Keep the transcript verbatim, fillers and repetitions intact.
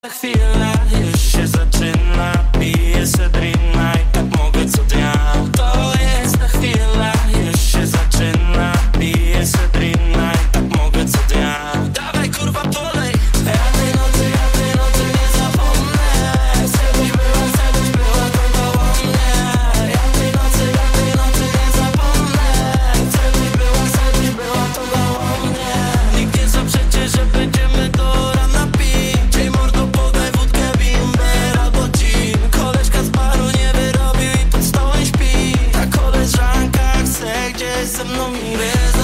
Chwila już się zaczyna, piję se drina i tak mogę co dnia. To jest ta chwila, już się zaczyna, piję se drina i tak mogę co dnia. Dawaj kurwa polej, ja tej nocy, ja tej nocy nie zapomnę. Chcę byś była, chcę byś była to koło mnie. Ja tej nocy, ja tej nocy nie zapomnę. Chcę byś była, chcę byś była to koło mnie. Nikt nie zaprzeczy, że będziemy do rana pić. Ej mordo, podaj wódkę, bimber albo gin. Koleżka z baru nie wyrobił i pod stołem śpi. Ta koleżanka chce gdzieś ze mną i